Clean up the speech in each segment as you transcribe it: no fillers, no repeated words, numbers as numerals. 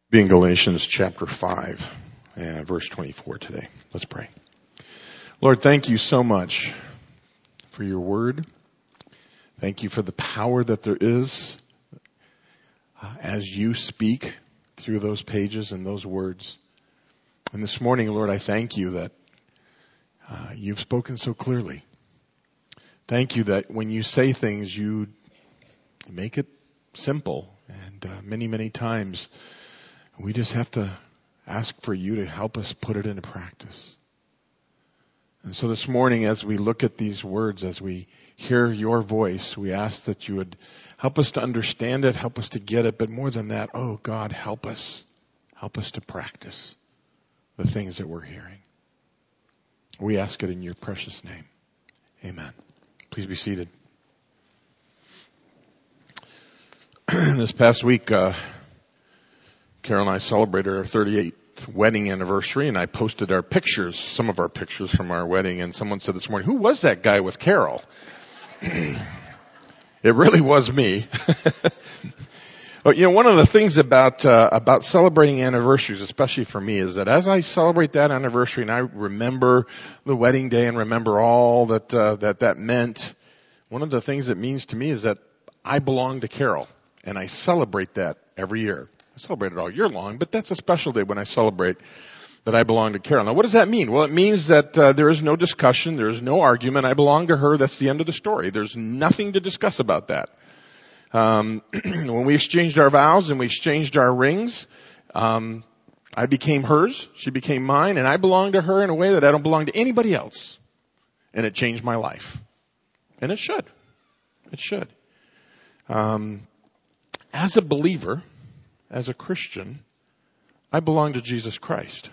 Be in Galatians chapter 5 and verse 24 today. Let's pray. Lord, thank you so much for your word. Thank you for the power that there is as you speak through those pages and those words. And this morning, Lord, I thank you that you've spoken so clearly. Thank you that when you say things, you make it simple. And many, many times, we just have to ask for you to help us put it into practice. And so this morning, as we look at these words, as we hear your voice, we ask that you would help us to understand it, help us to get it, but more than that, oh God, help us to practice the things that we're hearing. We ask it in your precious name. Amen. Please be seated. This past week, Carol and I celebrated our 38th wedding anniversary, and I posted our pictures, some of our pictures from our wedding, and someone said this morning, who was that guy with Carol? It really was me. But one of the things about celebrating anniversaries, especially for me, is that as I celebrate that anniversary and I remember the wedding day and remember all that meant, one of the things it means to me is that I belong to Carol, and I celebrate that every year. I celebrate it all year long, but that's a special day when I celebrate that I belong to Carol. Now, what does that mean? Well, it means that there is no discussion, there is no argument. I belong to her. That's the end of the story. There's nothing to discuss about that. When we exchanged our vows and we exchanged our rings, I became hers, she became mine, and I belong to her in a way that I don't belong to anybody else. And it changed my life. And it should. It should. As a believer, as a Christian, I belong to Jesus Christ.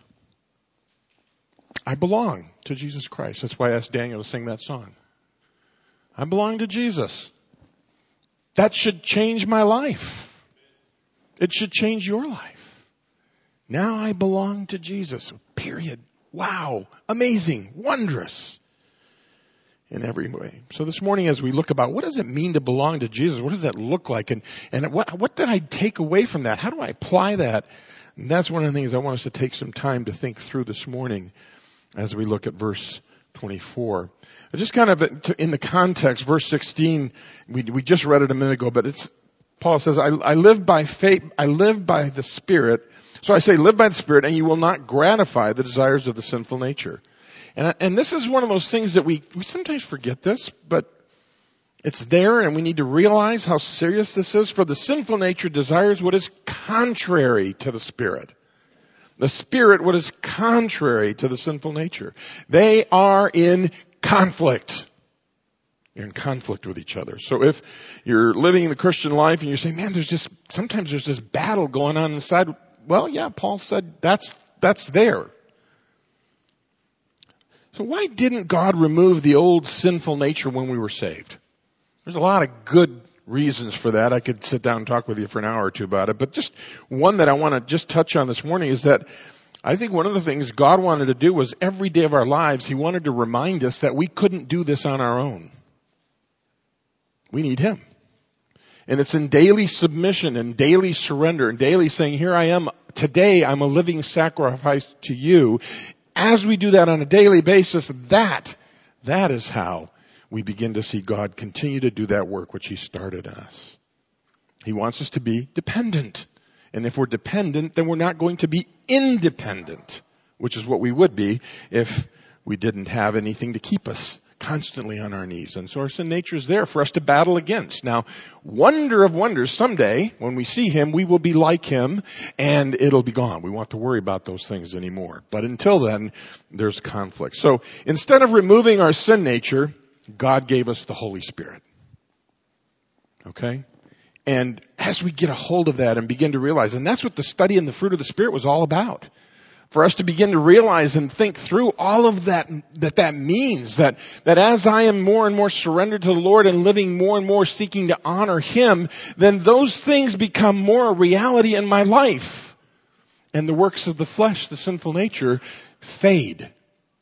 I belong to Jesus Christ. That's why I asked Daniel to sing that song. I belong to Jesus. That should change my life. It should change your life. Now I belong to Jesus. Period. Wow. Amazing. Wondrous. In every way. So this morning as we look about what does it mean to belong to Jesus? What does that look like? And what did I take away from that? How do I apply that? And that's one of the things I want us to take some time to think through this morning as we look at verse 24. Just kind of in the context, verse 16, we just read it a minute ago, but Paul says, I live by faith, I live by the Spirit. So I say live by the Spirit and you will not gratify the desires of the sinful nature. And this is one of those things that we sometimes forget this, but it's there and we need to realize how serious this is. For the sinful nature desires what is contrary to the Spirit. The Spirit what is contrary to the sinful nature. They are in conflict. You're in conflict with each other. So if you're living the Christian life and you say, man, sometimes there's this battle going on inside. Well, yeah, Paul said that's there. So why didn't God remove the old sinful nature when we were saved? There's a lot of good reasons for that. I could sit down and talk with you for an hour or two about it. But just one that I want to just touch on this morning is that I think one of the things God wanted to do was every day of our lives, He wanted to remind us that we couldn't do this on our own. We need Him. And it's in daily submission and daily surrender and daily saying, here I am. Today I'm a living sacrifice to you. As we do that on a daily basis, that is how we begin to see God continue to do that work which He started in us. He wants us to be dependent. And if we're dependent, then we're not going to be independent, which is what we would be if we didn't have anything to keep us constantly on our knees. And so our sin nature is there for us to battle against. Now, wonder of wonders, someday when we see Him, we will be like Him and it'll be gone. We won't have to worry about those things anymore. But until then, there's conflict. So instead of removing our sin nature, God gave us the Holy Spirit. Okay? And as we get a hold of that and begin to realize, and that's what the study in the fruit of the Spirit was all about. For us to begin to realize and think through all of that means that as I am more and more surrendered to the Lord and living more and more seeking to honor Him, then those things become more a reality in my life. And the works of the flesh, the sinful nature, fade.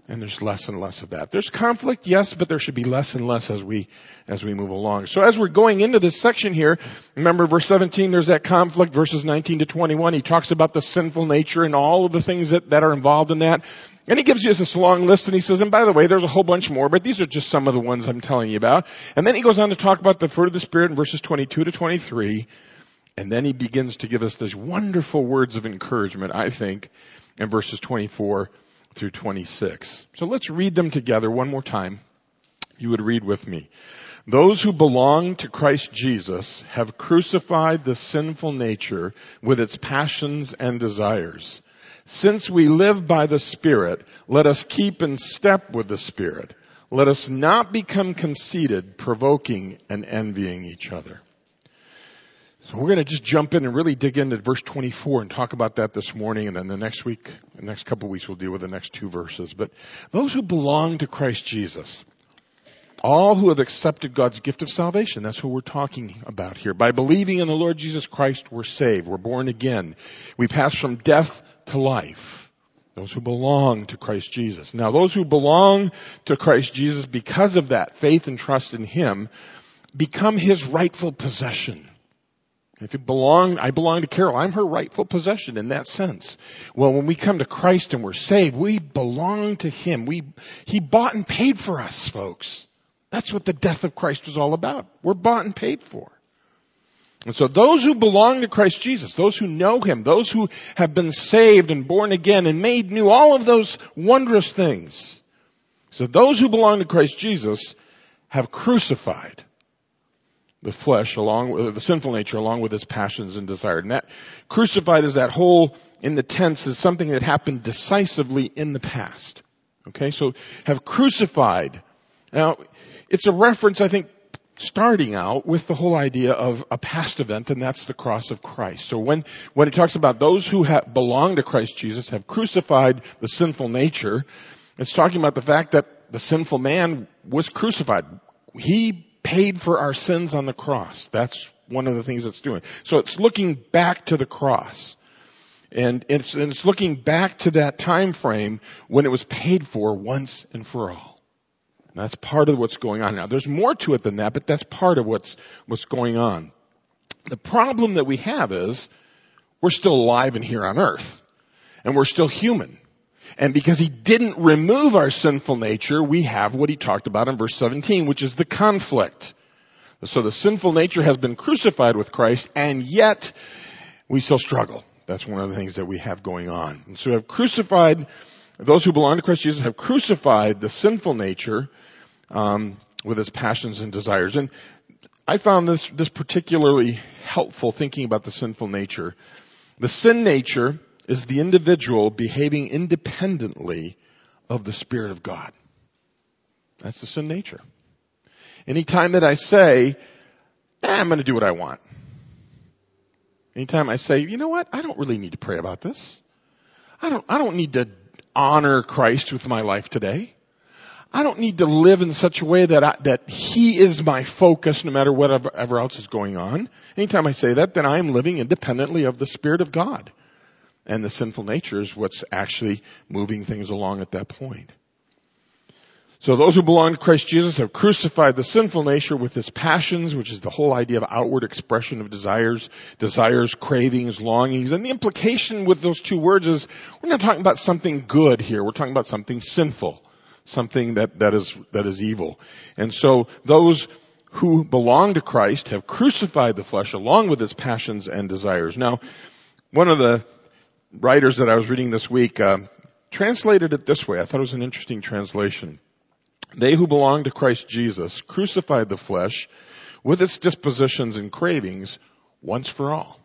And there's less and less of that. There's conflict, yes, but there should be less and less as we move along. So as we're going into this section here, remember verse 17, there's that conflict. Verses 19 to 21, he talks about the sinful nature and all of the things that are involved in that. And he gives you this long list, and he says, and by the way, there's a whole bunch more, but these are just some of the ones I'm telling you about. And then he goes on to talk about the fruit of the Spirit in verses 22 to 23. And then he begins to give us these wonderful words of encouragement, I think, in verses 24 through 26. So let's read them together one more time. You would read with me. Those who belong to Christ Jesus have crucified the sinful nature with its passions and desires. Since we live by the Spirit, let us keep in step with the Spirit. Let us not become conceited, provoking and envying each other. So we're going to just jump in and really dig into verse 24 and talk about that this morning. And then the next couple of weeks, we'll deal with the next two verses. But those who belong to Christ Jesus, all who have accepted God's gift of salvation, that's what we're talking about here. By believing in the Lord Jesus Christ, we're saved. We're born again. We pass from death to life. Those who belong to Christ Jesus. Now, those who belong to Christ Jesus because of that faith and trust in Him become His rightful possession. If I belong to Carol, I'm her rightful possession in that sense. Well, when we come to Christ and we're saved, we belong to Him. He bought and paid for us, folks. That's what the death of Christ was all about. We're bought and paid for. And so those who belong to Christ Jesus, those who know Him, those who have been saved and born again and made new, all of those wondrous things. So those who belong to Christ Jesus have crucified the flesh along with the sinful nature along with its passions and desires. And that crucified is that whole in the tense is something that happened decisively in the past. Okay, so have crucified. Now, it's a reference, I think, starting out with the whole idea of a past event, and that's the cross of Christ. So when it talks about those who belong to Christ Jesus have crucified the sinful nature, it's talking about the fact that the sinful man was crucified. He paid for our sins on the cross. That's one of the things it's doing. So it's looking back to the cross. And it's looking back to that time frame when it was paid for once and for all. And that's part of what's going on now. There's more to it than that, but that's part of what's going on. The problem that we have is we're still alive and here on earth. And we're still human. And because He didn't remove our sinful nature, we have what He talked about in verse 17, which is the conflict. So the sinful nature has been crucified with Christ, and yet we still struggle. That's one of the things that we have going on. And so those who belong to Christ Jesus have crucified the sinful nature with its passions and desires. And I found this particularly helpful thinking about the sinful nature. The sin nature is the individual behaving independently of the Spirit of God. That's the sin nature. Anytime that I say, I'm going to do what I want. Anytime I say, you know what, I don't really need to pray about this. I don't need to honor Christ with my life today. I don't need to live in such a way that He is my focus no matter whatever else is going on. Anytime I say that, then I am living independently of the Spirit of God. And the sinful nature is what's actually moving things along at that point. So those who belong to Christ Jesus have crucified the sinful nature with its passions, which is the whole idea of outward expression of desires, cravings, longings. And the implication with those two words is we're not talking about something good here. We're talking about something sinful, something that is evil. And so those who belong to Christ have crucified the flesh along with its passions and desires. Now, one of the writers that I was reading this week translated it this way. I thought it was an interesting translation. They who belong to Christ Jesus crucified the flesh with its dispositions and cravings once for all.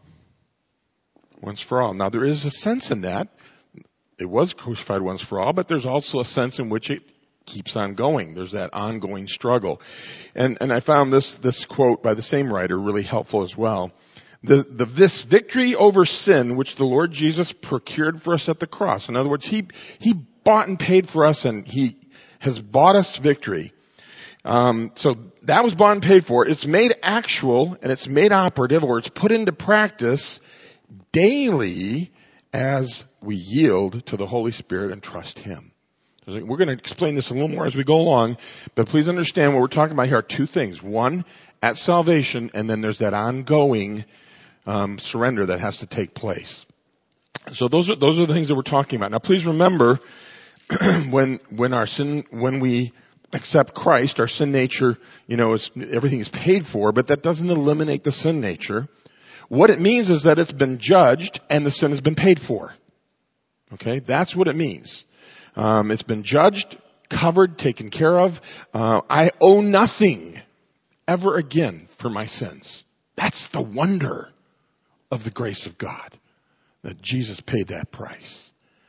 Once for all. Now there is a sense in that. It was crucified once for all, but there's also a sense in which it keeps on going. There's that ongoing struggle. And I found this quote by the same writer really helpful as well. This victory over sin, which the Lord Jesus procured for us at the cross. In other words, He bought and paid for us, and He has bought us victory. So that was bought and paid for. It's made actual and it's made operative, or it's put into practice daily as we yield to the Holy Spirit and trust Him. We're going to explain this a little more as we go along, but please understand what we're talking about here are two things. One, at salvation, and then there's that ongoing surrender that has to take place. So those are the things that we're talking about. Now please remember, when we accept Christ, our sin nature, everything is paid for, but that doesn't eliminate the sin nature. What it means is that it's been judged and the sin has been paid for. Okay, that's what it means. It's been judged, covered, taken care of. I owe nothing ever again for my sins. That's the wonder of the grace of God, that Jesus paid that price.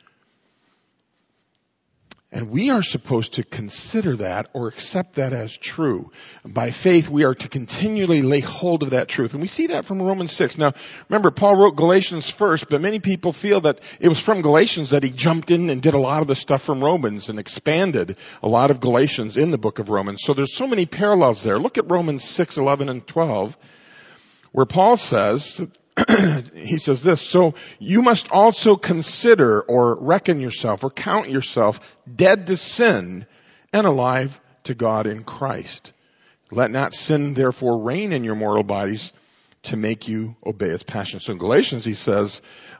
And we are supposed to consider that or accept that as true. By faith, we are to continually lay hold of that truth. And we see that from Romans 6. Now, remember, Paul wrote Galatians first, but many people feel that it was from Galatians that he jumped in and did a lot of the stuff from Romans and expanded a lot of Galatians in the book of Romans. So there's so many parallels there. Look at Romans 6, 11, and 12, where Paul says, he says this, so you must also consider or reckon yourself or count yourself dead to sin and alive to God in Christ. Let not sin therefore reign in your mortal bodies to make you obey its passions. So in Galatians he says,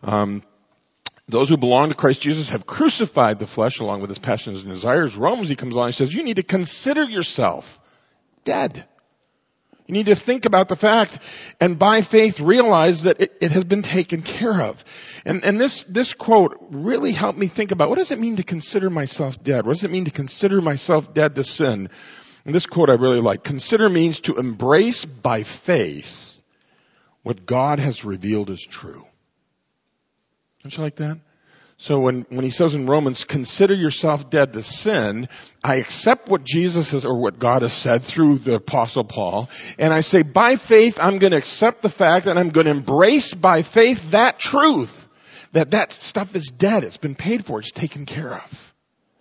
those who belong to Christ Jesus have crucified the flesh along with its passions and desires. Romans he comes along and says, you need to consider yourself dead. You need to think about the fact and by faith realize that it has been taken care of. And this quote really helped me think about what does it mean to consider myself dead? What does it mean to consider myself dead to sin? And this quote I really like. Consider means to embrace by faith what God has revealed as true. Don't you like that? So when he says in Romans, consider yourself dead to sin, I accept what Jesus has, or what God has said through the Apostle Paul, and I say, by faith, I'm going to accept the fact and I'm going to embrace by faith that truth, that stuff is dead, it's been paid for, it's taken care of.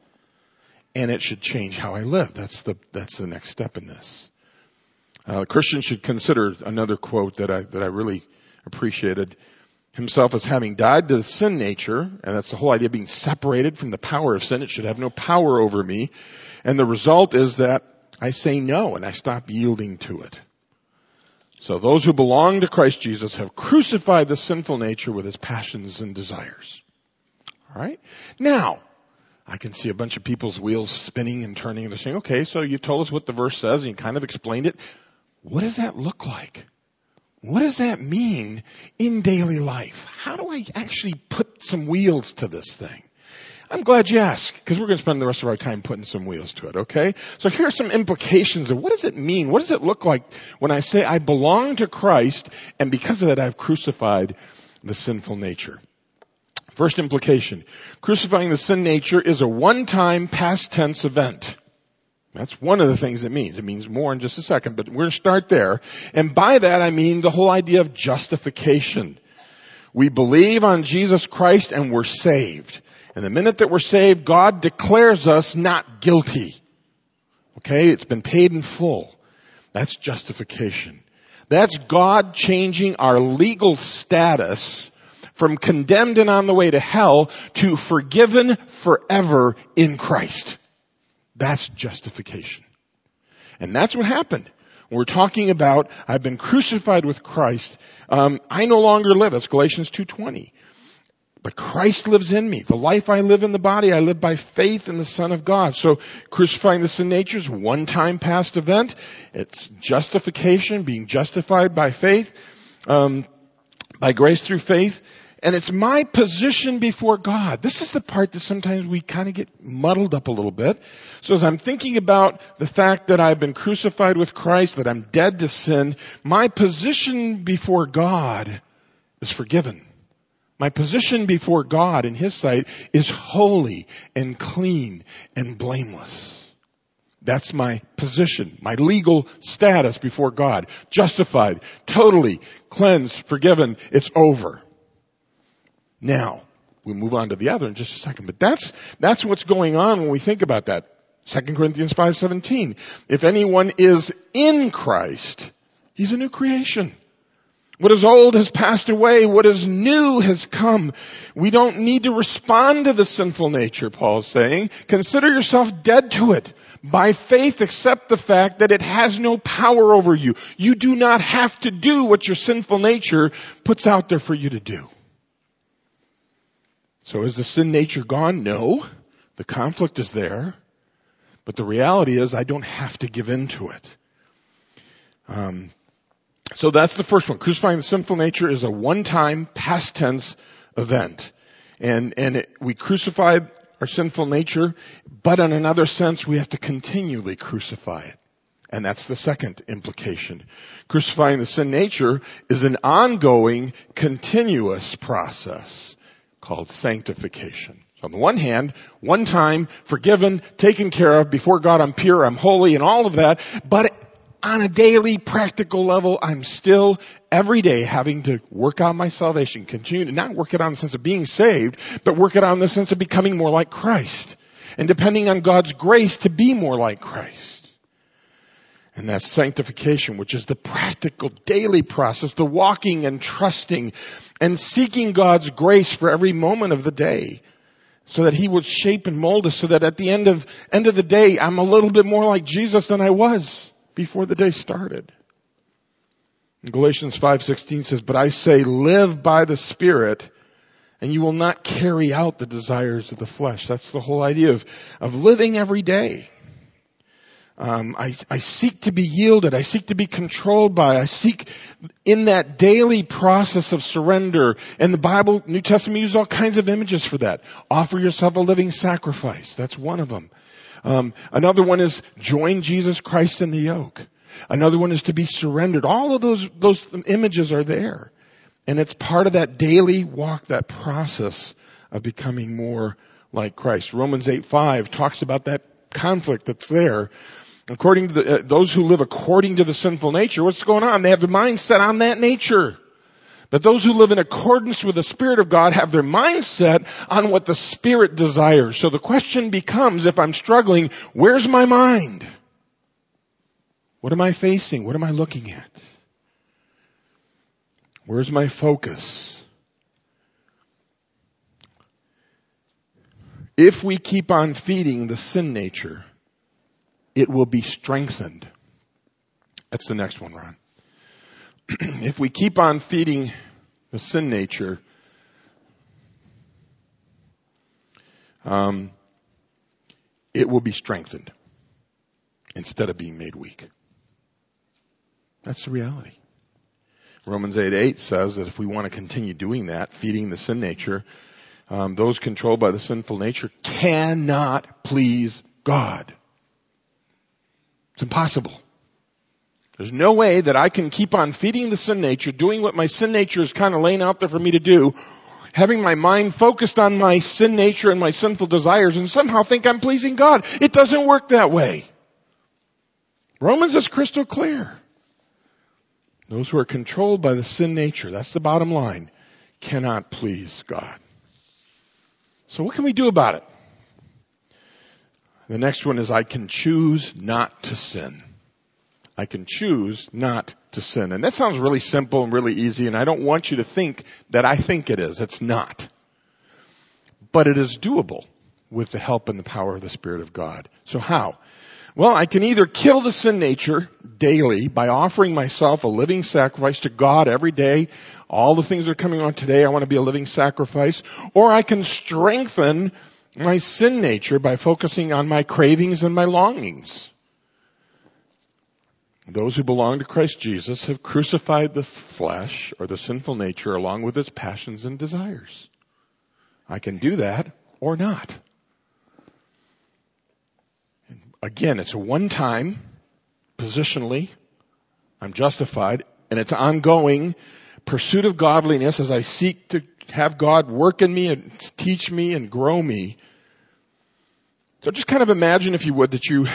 And it should change how I live. That's the next step in this. Christians should consider another quote that I really appreciated. Himself as having died to the sin nature, and that's the whole idea of being separated from the power of sin. It should have no power over me. And the result is that I say no and I stop yielding to it. So those who belong to Christ Jesus have crucified the sinful nature with its passions and desires. All right? Now, I can see a bunch of people's wheels spinning and turning and they're saying, okay, so you told us what the verse says and you kind of explained it. What does that look like? What does that mean in daily life? How do I actually put some wheels to this thing? I'm glad you asked, because we're going to spend the rest of our time putting some wheels to it, okay? So here are some implications of what does it mean? What does it look like when I say I belong to Christ, and because of that I've crucified the sinful nature? First implication, crucifying the sin nature is a one-time past tense event. That's one of the things it means. It means more in just a second, but we're going to start there. And by that I mean the whole idea of justification. We believe on Jesus Christ and we're saved. And the minute that we're saved, God declares us not guilty. Okay? It's been paid in full. That's justification. That's God changing our legal status from condemned and on the way to hell to forgiven forever in Christ. That's justification. And that's what happened. We're talking about, I've been crucified with Christ. I no longer live. That's Galatians 2:20. But Christ lives in me. The life I live in the body, I live by faith in the Son of God. So crucifying the sin nature is one time past event. It's justification, being justified by faith, by grace through faith. And it's my position before God. This is the part that sometimes we kind of get muddled up a little bit. So as I'm thinking about the fact that I've been crucified with Christ, that I'm dead to sin, my position before God is forgiven. My position before God in His sight is holy and clean and blameless. That's my position, my legal status before God. Justified, totally cleansed, forgiven. It's over. Now, we'll move on to the other in just a second. But that's what's going on when we think about that. 2 Corinthians 5:17. If anyone is in Christ, he's a new creation. What is old has passed away. What is new has come. We don't need to respond to the sinful nature, Paul's saying. Consider yourself dead to it. By faith, accept the fact that it has no power over you. You do not have to do what your sinful nature puts out there for you to do. So is the sin nature gone? No. The conflict is there. But the reality is I don't have to give in to it. So that's the first one. Crucifying the sinful nature is a one-time, past tense event. We crucify our sinful nature, but in another sense, we have to continually crucify it. And that's the second implication. Crucifying the sin nature is an ongoing, continuous process called sanctification. So on the one hand, one time, forgiven, taken care of, before God I'm pure, I'm holy, and all of that, but on a daily, practical level, I'm still every day having to work on my salvation, continue to not work it on in the sense of being saved, but work it on in the sense of becoming more like Christ. And depending on God's grace to be more like Christ. And that's sanctification, which is the practical daily process, the walking and trusting and seeking God's grace for every moment of the day. So that He would shape and mold us so that at the end of the day, I'm a little bit more like Jesus than I was before the day started. Galatians 5:16 says, but I say live by the Spirit and you will not carry out the desires of the flesh. That's the whole idea of living every day. I seek to be yielded. I seek to be controlled by. I seek in that daily process of surrender. And the Bible, New Testament uses all kinds of images for that. Offer yourself a living sacrifice. That's one of them. Another one is join Jesus Christ in the yoke. Another one is to be surrendered. All of those images are there. And it's part of that daily walk, that process of becoming more like Christ. Romans 8:5 talks about that conflict that's there. According to those who live according to the sinful nature, what's going on? They have their mind set on that nature. But those who live in accordance with the Spirit of God have their mind set on what the Spirit desires. So the question becomes, if I'm struggling, where's my mind? What am I facing? What am I looking at? Where's my focus? If we keep on feeding the sin nature, it will be strengthened. That's the next one, Ron. If we keep on feeding the sin nature, it will be strengthened instead of being made weak. That's the reality. Romans 8:8 says that if we want to continue doing that, feeding the sin nature, those controlled by the sinful nature cannot please God. It's impossible. There's no way that I can keep on feeding the sin nature, doing what my sin nature is kind of laying out there for me to do, having my mind focused on my sin nature and my sinful desires, and somehow think I'm pleasing God. It doesn't work that way. Romans is crystal clear. Those who are controlled by the sin nature, that's the bottom line, cannot please God. So what can we do about it? The next one is I can choose not to sin. I can choose not to sin. And that sounds really simple and really easy, and I don't want you to think that I think it is. It's not. But it is doable with the help and the power of the Spirit of God. So how? Well, I can either kill the sin nature daily by offering myself a living sacrifice to God every day. All the things that are coming on today, I want to be a living sacrifice. Or I can strengthen my sin nature by focusing on my cravings and my longings. Those who belong to Christ Jesus have crucified the flesh or the sinful nature along with its passions and desires. I can do that or not. Again, it's a one-time, positionally, I'm justified, and it's ongoing pursuit of godliness as I seek to have God work in me and teach me and grow me. So just kind of imagine, if you would, that you've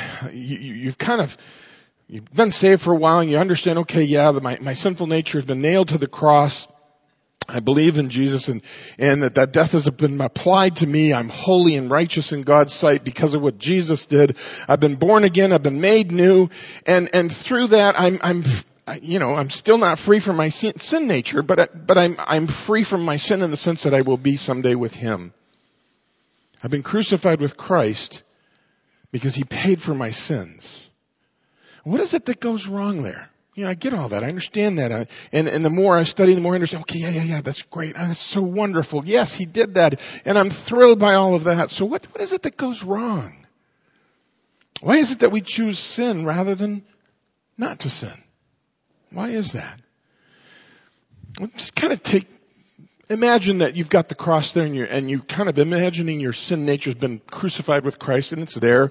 been saved for a while and you understand, okay, yeah, my sinful nature has been nailed to the cross. I believe in Jesus and that death has been applied to me. I'm holy and righteous in God's sight because of what Jesus did. I've been born again. I've been made new. And through that, I'm still not free from my sin nature, but I'm free from my sin in the sense that I will be someday with Him. I've been crucified with Christ because He paid for my sins. What is it that goes wrong there? I get all that. I understand that. And the more I study, the more I understand, okay, yeah, that's great. That's so wonderful. Yes, He did that. And I'm thrilled by all of that. So what is it that goes wrong? Why is it that we choose sin rather than not to sin? Why is that? Well, just kind of imagine that you've got the cross there and you kind of imagining your sin nature has been crucified with Christ and it's there.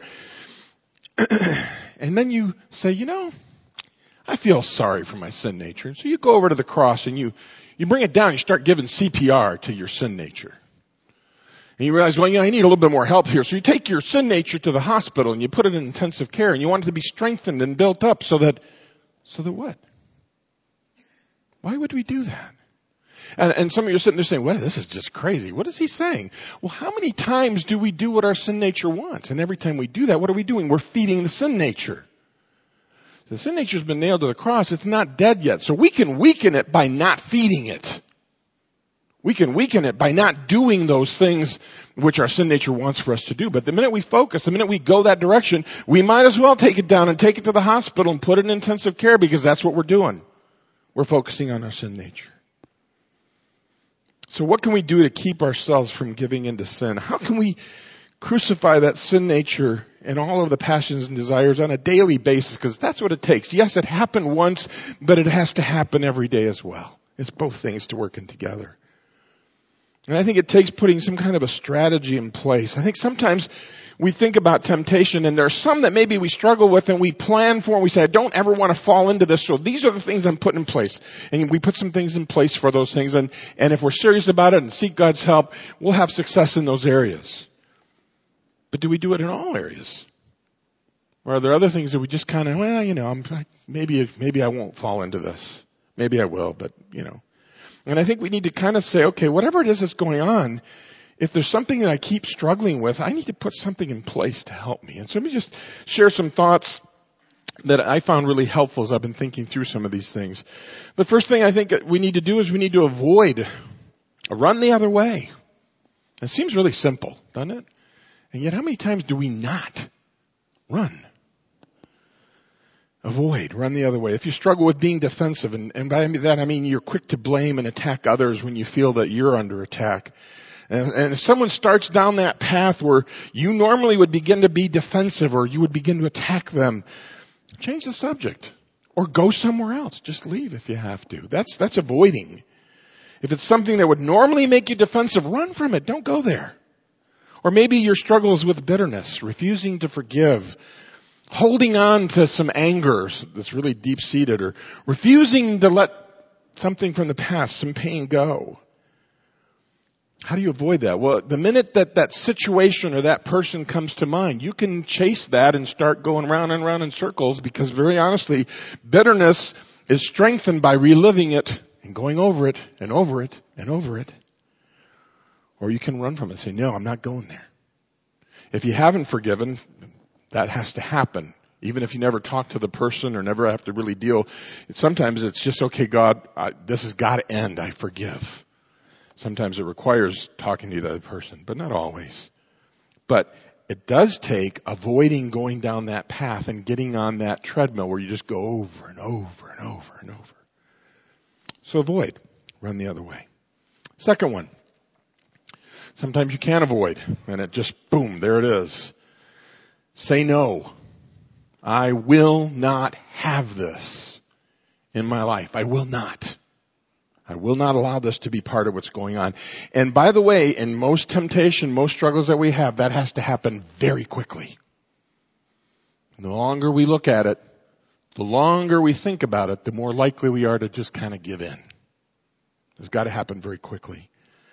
And then you say, I feel sorry for my sin nature. And so you go over to the cross and you bring it down. You start giving CPR to your sin nature. And you realize, I need a little bit more help here. So you take your sin nature to the hospital and you put it in intensive care and you want it to be strengthened and built up so that what? Why would we do that? And some of you are sitting there saying, well, this is just crazy. What is he saying? Well, how many times do we do what our sin nature wants? And every time we do that, what are we doing? We're feeding the sin nature. The sin nature's been nailed to the cross. It's not dead yet. So we can weaken it by not feeding it. We can weaken it by not doing those things which our sin nature wants for us to do. But the minute we focus, the minute we go that direction, we might as well take it down and take it to the hospital and put it in intensive care because that's what we're doing. We're focusing on our sin nature. So what can we do to keep ourselves from giving into sin? How can we crucify that sin nature and all of the passions and desires on a daily basis? Because that's what it takes. Yes, it happened once, but it has to happen every day as well. It's both things to working together. And I think it takes putting some kind of a strategy in place. I think sometimes we think about temptation and there are some that maybe we struggle with and we plan for and we say, I don't ever want to fall into this. So these are the things I'm putting in place. And we put some things in place for those things. And if we're serious about it and seek God's help, we'll have success in those areas. But do we do it in all areas? Or are there other things that we just kind of, maybe I won't fall into this. Maybe I will, but. And I think we need to kind of say, okay, whatever it is that's going on, if there's something that I keep struggling with, I need to put something in place to help me. And so let me just share some thoughts that I found really helpful as I've been thinking through some of these things. The first thing I think that we need to do is we need to run the other way. It seems really simple, doesn't it? And yet how many times do we not run? Run the other way. If you struggle with being defensive, and by that I mean you're quick to blame and attack others when you feel that you're under attack. And if someone starts down that path where you normally would begin to be defensive or you would begin to attack them, change the subject. Or go somewhere else. Just leave if you have to. That's avoiding. If it's something that would normally make you defensive, run from it. Don't go there. Or maybe your struggle is with bitterness, refusing to forgive, holding on to some anger that's really deep-seated, or refusing to let something from the past, some pain, go. How do you avoid that? Well, the minute that situation or that person comes to mind, you can chase that and start going round and round in circles, because very honestly, bitterness is strengthened by reliving it and going over it and over it and over it. Or you can run from it and say, no, I'm not going there. If you haven't forgiven, that has to happen. Even if you never talk to the person or never have to really deal. Sometimes it's just, okay, God, this has got to end. I forgive. Sometimes it requires talking to the other person, but not always. But it does take avoiding going down that path and getting on that treadmill where you just go over and over and over and over. So avoid. Run the other way. Second one. Sometimes you can't avoid, and it just, boom, there it is. Say no. I will not have this in my life. I will not. I will not allow this to be part of what's going on. And by the way, in most temptation, most struggles that we have, that has to happen very quickly. The longer we look at it, the longer we think about it, the more likely we are to just kind of give in. It's got to happen very quickly.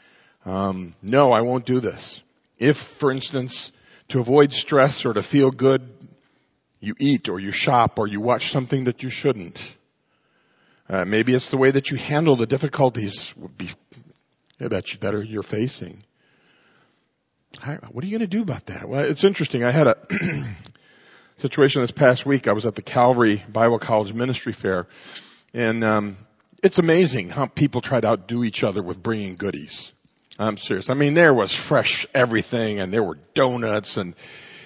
No, I won't do this. If, for instance, to avoid stress or to feel good, you eat or you shop or you watch something that you shouldn't. Maybe it's the way that you handle the difficulties that you're facing. What are you going to do about that? Well, it's interesting. I had a situation this past week. I was at the Calvary Bible College Ministry Fair. And it's amazing how people try to outdo each other with bringing goodies. I'm serious. I mean, there was fresh everything, and there were donuts, and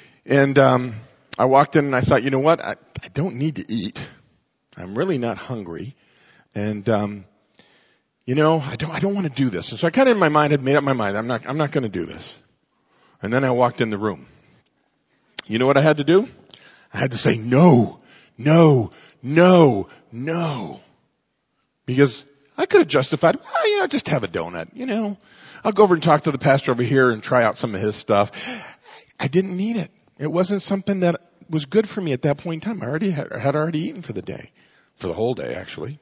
I walked in and I thought, you know what? I don't need to eat. I'm really not hungry. And I don't want to do this. And so I kind of in my mind had made up my mind. I'm not going to do this. And then I walked in the room. You know what I had to do? I had to say no, no, no, no. Because I could have justified, just have a donut, I'll go over and talk to the pastor over here and try out some of his stuff. I didn't need it. It wasn't something that was good for me at that point in time. I had already eaten for the day. For the whole day, actually.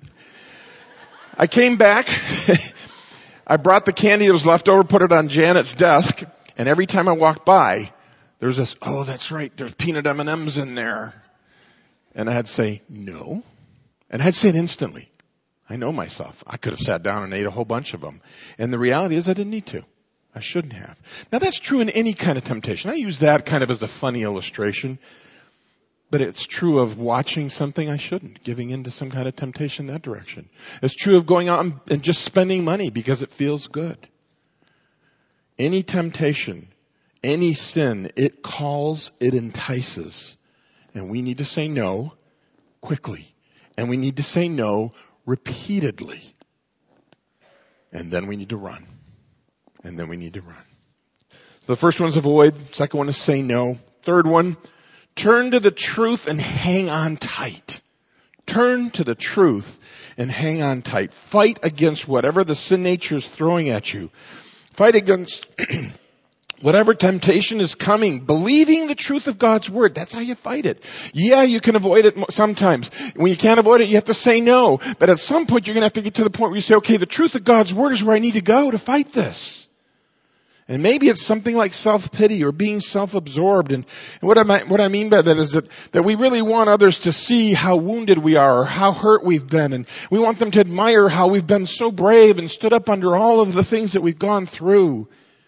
I came back. I brought the candy that was left over, put it on Janet's desk, and every time I walked by, there was this, oh, that's right, there's peanut M&Ms in there. And I had to say, no. And I had to say it instantly. I know myself. I could have sat down and ate a whole bunch of them. And the reality is I didn't need to. I shouldn't have. Now that's true in any kind of temptation. I use that kind of as a funny illustration. But it's true of watching something I shouldn't, giving into some kind of temptation that direction. It's true of going out and just spending money because it feels good. Any temptation, any sin, it calls, it entices. And we need to say no quickly. And we need to say no repeatedly. And then we need to run. And then we need to run. So the first one is avoid. Second one is say no. Third one, turn to the truth and hang on tight. Turn to the truth and hang on tight. Fight against whatever the sin nature is throwing at you. Fight against whatever temptation is coming. Believing the truth of God's word. That's how you fight it. Yeah, you can avoid it sometimes. When you can't avoid it, you have to say no. But at some point, you're going to have to get to the point where you say, okay, the truth of God's word is where I need to go to fight this. And maybe it's something like self-pity or being self-absorbed. And what I mean by that is that we really want others to see how wounded we are or how hurt we've been. And we want them to admire how we've been so brave and stood up under all of the things that we've gone through.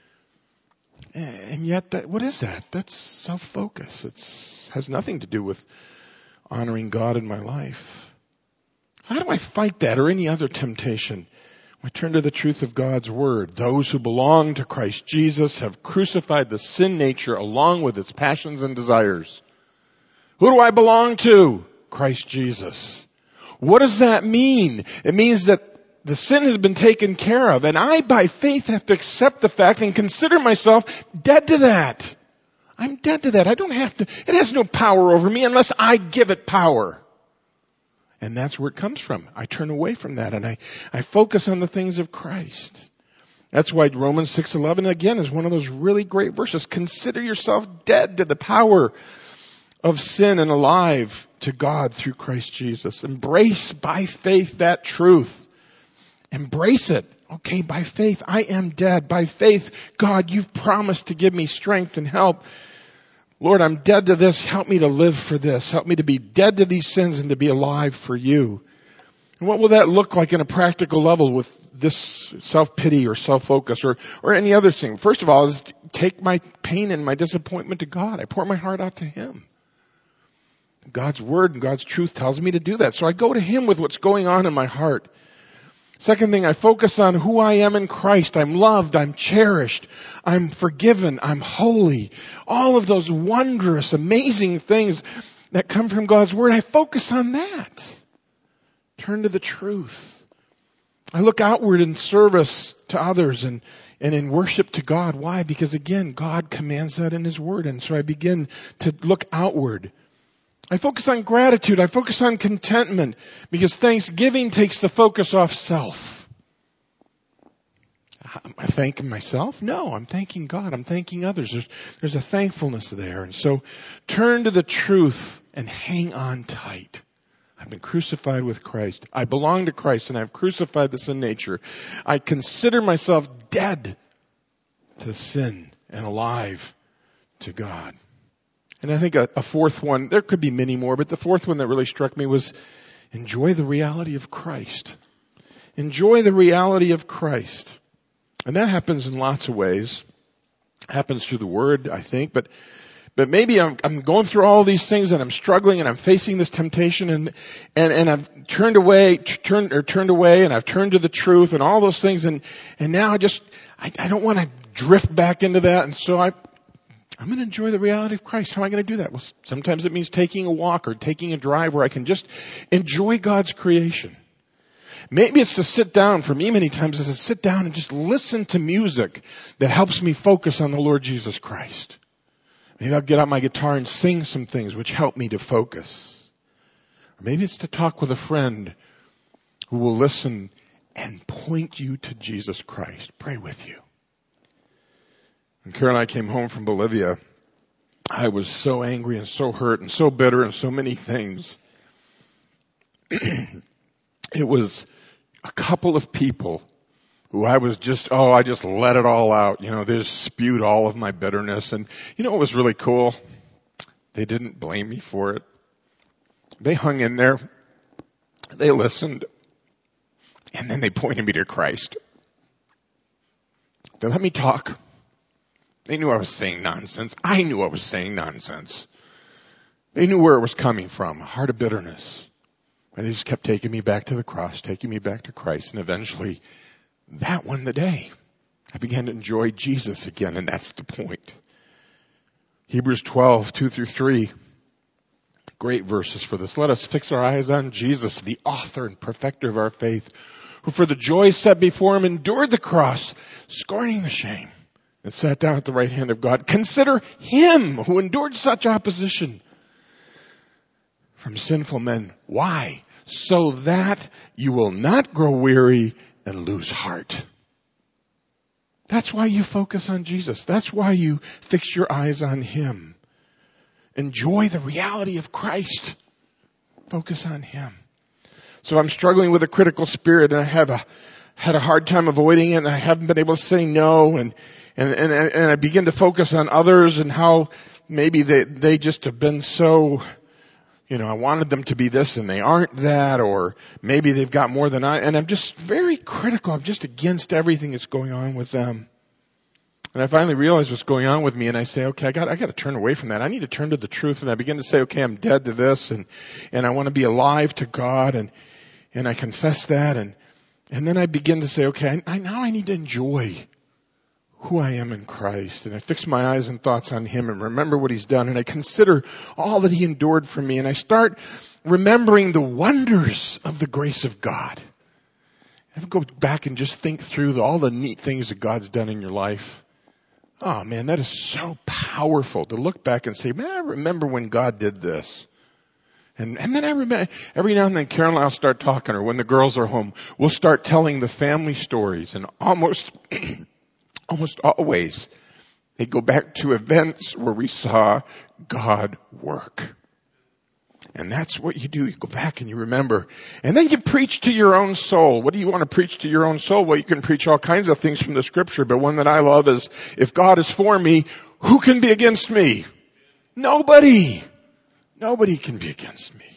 And yet, what is that? That's self-focus. It has nothing to do with honoring God in my life. How do I fight that or any other temptation? I turn to the truth of God's word. Those who belong to Christ Jesus have crucified the sin nature along with its passions and desires. Who do I belong to? Christ Jesus. What does that mean? It means that the sin has been taken care of, and I, by faith, have to accept the fact and consider myself dead to that. I'm dead to that. I don't have to, it has no power over me unless I give it power. And that's where it comes from. I turn away from that and I focus on the things of Christ. That's why Romans 6:11 again is one of those really great verses. Consider yourself dead to the power of sin and alive to God through Christ Jesus. Embrace by faith that truth. Embrace it. Okay, by faith, I am dead. By faith, God, you've promised to give me strength and help. Lord, I'm dead to this. Help me to live for this. Help me to be dead to these sins and to be alive for you. And what will that look like in a practical level with this self-pity or self-focus or any other thing? First of all, is take my pain and my disappointment to God. I pour my heart out to Him. God's word and God's truth tells me to do that. So I go to Him with what's going on in my heart. Second thing, I focus on who I am in Christ. I'm loved. I'm cherished. I'm forgiven. I'm holy. All of those wondrous, amazing things that come from God's word, I focus on that. Turn to the truth. I look outward in service to others and in worship to God. Why? Because again, God commands that in His word. And so I begin to look outward. I focus on gratitude. I focus on contentment because thanksgiving takes the focus off self. Am I thanking myself? No, I'm thanking God. I'm thanking others. There's a thankfulness there. And so turn to the truth and hang on tight. I've been crucified with Christ. I belong to Christ and I've crucified the sin nature. I consider myself dead to sin and alive to God. And I think a fourth one, there could be many more, but the fourth one that really struck me was enjoy the reality of Christ. Enjoy the reality of Christ. And that happens in lots of ways. It happens through the word, I think, but But maybe I'm going through all these things and I'm struggling and I'm facing this temptation and I've turned away and I've turned to the truth and all those things and now I don't want to drift back into that, and so I'm going to enjoy the reality of Christ. How am I going to do that? Well, sometimes it means taking a walk or taking a drive where I can just enjoy God's creation. Maybe it's to sit down. For me, many times it's to sit down and just listen to music that helps me focus on the Lord Jesus Christ. Maybe I'll get out my guitar and sing some things which help me to focus. Or maybe it's to talk with a friend who will listen and point you to Jesus Christ. Pray with you. When Karen and I came home from Bolivia, I was so angry and so hurt and so bitter and so many things. It was a couple of people who I just let it all out. They just spewed all of my bitterness. And what was really cool? They didn't blame me for it. They hung in there. They listened. And then they pointed me to Christ. They let me talk. They knew I was saying nonsense. I knew I was saying nonsense. They knew where it was coming from, a heart of bitterness. And they just kept taking me back to the cross, taking me back to Christ. And eventually, that won the day. I began to enjoy Jesus again, and that's the point. Hebrews 12, 2-3. Great verses for this. Let us fix our eyes on Jesus, the author and perfecter of our faith, who for the joy set before him endured the cross, scorning the shame, and sat down at the right hand of God. Consider him who endured such opposition from sinful men. Why? So that you will not grow weary and lose heart. That's why you focus on Jesus. That's why you fix your eyes on him. Enjoy the reality of Christ. Focus on him. So I'm struggling with a critical spirit, and I have had a hard time avoiding it, and I haven't been able to say no, and I begin to focus on others and how maybe they just have been so, I wanted them to be this and they aren't that, or maybe they've got more than I, and I'm just very critical. I'm just against everything that's going on with them. And I finally realize what's going on with me, and I say, okay, I got to turn away from that. I need to turn to the truth, and I begin to say, okay, I'm dead to this, and I want to be alive to God, and I confess that, and then I begin to say, okay, now I need to enjoy who I am in Christ, and I fix my eyes and thoughts on him and remember what he's done, and I consider all that he endured for me, and I start remembering the wonders of the grace of God. Ever go back and just think through all the neat things that God's done in your life? Oh man, that is so powerful to look back and say, man, I remember when God did this. And then I remember, every now and then Karen and I'll start talking, or when the girls are home, we'll start telling the family stories, and almost always they go back to events where we saw God work. And that's what you do. You go back and you remember. And then you preach to your own soul. What do you want to preach to your own soul? Well, you can preach all kinds of things from the scripture, but one that I love is, if God is for me, who can be against me? Nobody. Nobody can be against me.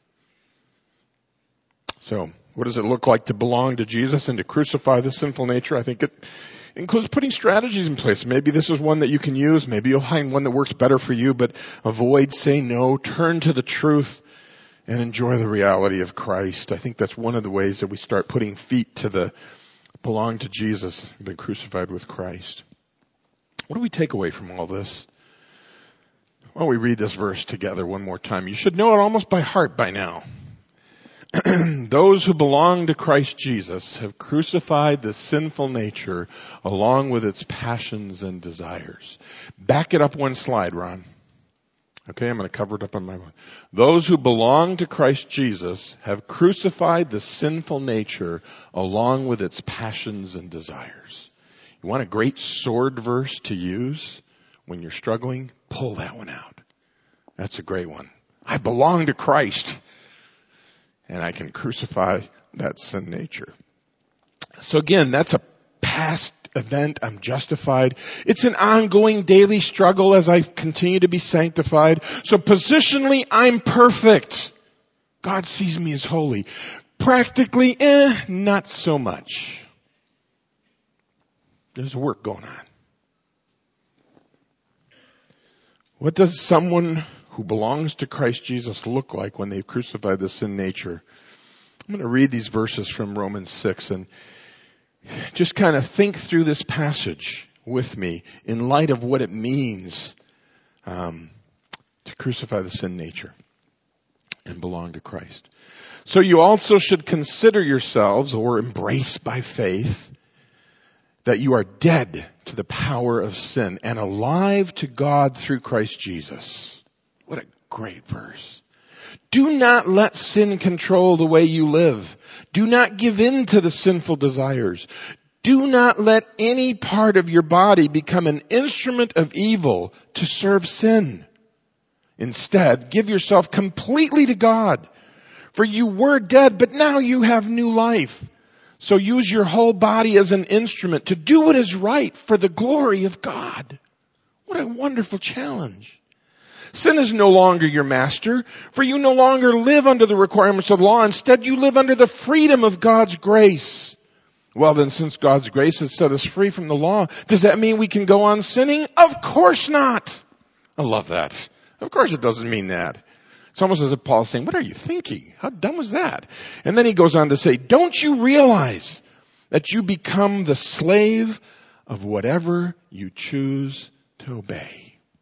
So, what does it look like to belong to Jesus and to crucify the sinful nature? I think it includes putting strategies in place. Maybe this is one that you can use. Maybe you'll find one that works better for you, but avoid, say no, turn to the truth, and enjoy the reality of Christ. I think that's one of the ways that we start putting feet to the belong to Jesus, been crucified with Christ. What do we take away from all this? Well, we read this verse together one more time. You should know it almost by heart by now. Those who belong to Christ Jesus have crucified the sinful nature along with its passions and desires. Back it up one slide, Ron. Okay, I'm going to cover it up on my one. Those who belong to Christ Jesus have crucified the sinful nature along with its passions and desires. You want a great sword verse to use when you're struggling? Pull that one out. That's a great one. I belong to Christ, and I can crucify that sin nature. So again, that's a past event. I'm justified. It's an ongoing daily struggle as I continue to be sanctified. So positionally, I'm perfect. God sees me as holy. Practically, not so much. There's work going on. What does someone who belongs to Christ Jesus look like when they've crucified the sin nature? I'm going to read these verses from Romans 6 and just kind of think through this passage with me in light of what it means to crucify the sin nature and belong to Christ. So you also should consider yourselves, or embrace by faith, that you are dead to the power of sin and alive to God through Christ Jesus. What a great verse. Do not let sin control the way you live. Do not give in to the sinful desires. Do not let any part of your body become an instrument of evil to serve sin. Instead, give yourself completely to God. For you were dead, but now you have new life. So use your whole body as an instrument to do what is right for the glory of God. What a wonderful challenge. Sin is no longer your master, for you no longer live under the requirements of the law. Instead, you live under the freedom of God's grace. Well then, since God's grace has set us free from the law, does that mean we can go on sinning? Of course not. I love that. Of course it doesn't mean that. It's almost as if Paul's saying, what are you thinking? How dumb was that? And then he goes on to say, don't you realize that you become the slave of whatever you choose to obey?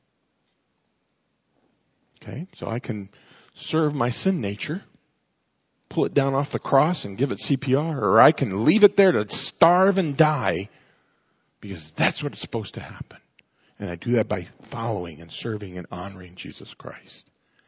Okay, so I can serve my sin nature, pull it down off the cross and give it CPR, or I can leave it there to starve and die, because that's what's supposed to happen. And I do that by following and serving and honoring Jesus Christ.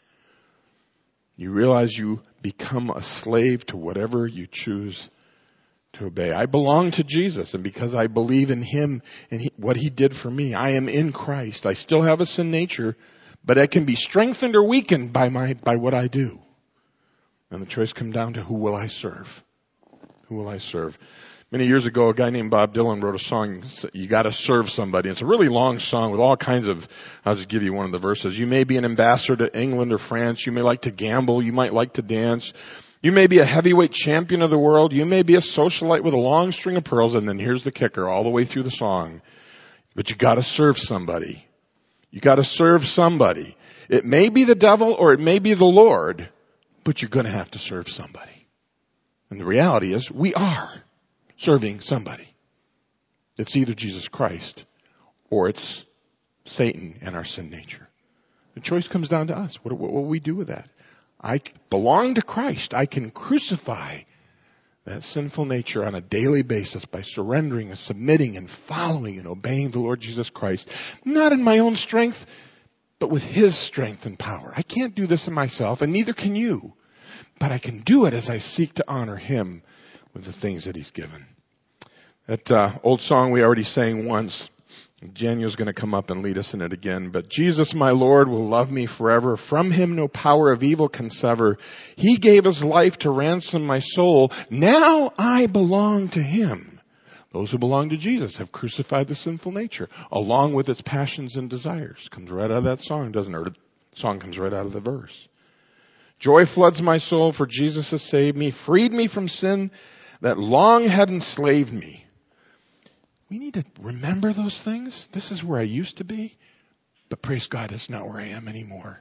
You realize you become a slave to whatever you choose to obey. I belong to Jesus, and because I believe in Him and what He did for me, I am in Christ. I still have a sin nature, but it can be strengthened or weakened by what I do. And the choice comes down to who will I serve? Who will I serve? Many years ago, a guy named Bob Dylan wrote a song, You Gotta Serve Somebody. It's a really long song with all kinds of, I'll just give you one of the verses. You may be an ambassador to England or France. You may like to gamble. You might like to dance. You may be a heavyweight champion of the world. You may be a socialite with a long string of pearls. And then here's the kicker all the way through the song. But you gotta serve somebody. You gotta serve somebody. It may be the devil or it may be the Lord, but you're gonna have to serve somebody. And the reality is, we are serving somebody. It's either Jesus Christ or it's Satan and our sin nature. The choice comes down to us. What will we do with that? I belong to Christ. I can crucify that sinful nature on a daily basis by surrendering and submitting and following and obeying the Lord Jesus Christ. Not in my own strength, but with His strength and power. I can't do this in myself, and neither can you. But I can do it as I seek to honor Him with the things that He's given. That old song we already sang once. Daniel's going to come up and lead us in it again. But Jesus, my Lord, will love me forever. From Him no power of evil can sever. He gave His life to ransom my soul. Now I belong to Him. Those who belong to Jesus have crucified the sinful nature, along with its passions and desires. Comes right out of that song, doesn't it? Or the song comes right out of the verse. Joy floods my soul, for Jesus has saved me, freed me from sin that long had enslaved me. We need to remember those things. This is where I used to be, but praise God, it's not where I am anymore.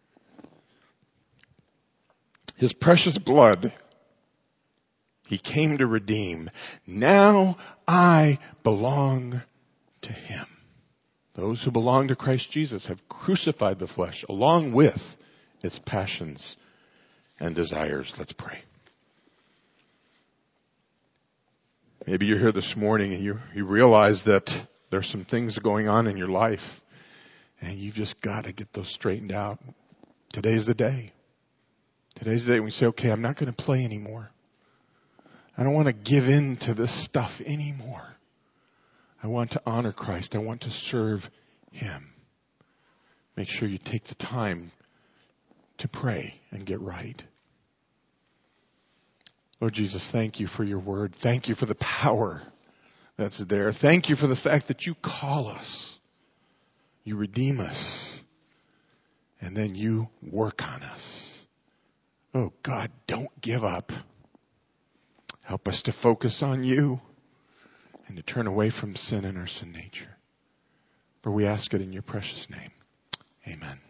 His precious blood, He came to redeem. Now I belong to Him. Those who belong to Christ Jesus have crucified the flesh along with its passions and desires. Let's pray. Maybe you're here this morning and you realize that there's some things going on in your life and you've just got to get those straightened out. Today's the day. Today's the day when we say, okay, I'm not going to play anymore. I don't want to give in to this stuff anymore. I want to honor Christ. I want to serve Him. Make sure you take the time to pray and get right. Lord Jesus, thank You for Your word. Thank You for the power that's there. Thank You for the fact that You call us. You redeem us. And then You work on us. Oh God, don't give up. Help us to focus on You and to turn away from sin and our sin nature. For we ask it in Your precious name. Amen.